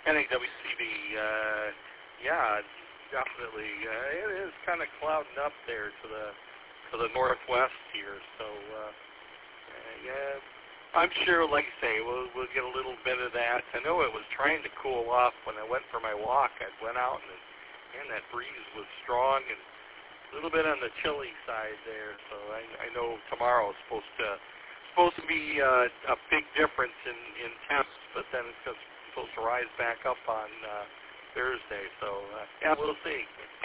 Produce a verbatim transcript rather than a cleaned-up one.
N A W C B, uh, yeah, definitely. Uh, it is kind of clouding up there to the to the northwest here, so uh, uh, yeah, I'm sure, like I say, we'll we'll get a little bit of that. I know it was trying to cool off when I went for my walk. I went out and and that breeze was strong and a little bit on the chilly side there. So I, I know tomorrow is supposed to supposed to be uh, a big difference in in temps, but then it's just supposed to rise back up on uh, Thursday. So uh, yeah, we'll see.